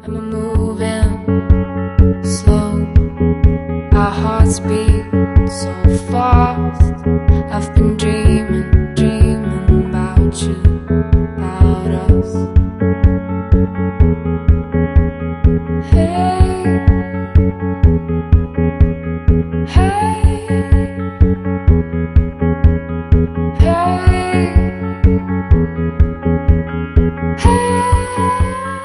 and we're moving slow. Our hearts beat so fast. I've been dreaming, dreaming about you, about us. Hey, hey, hey, hey.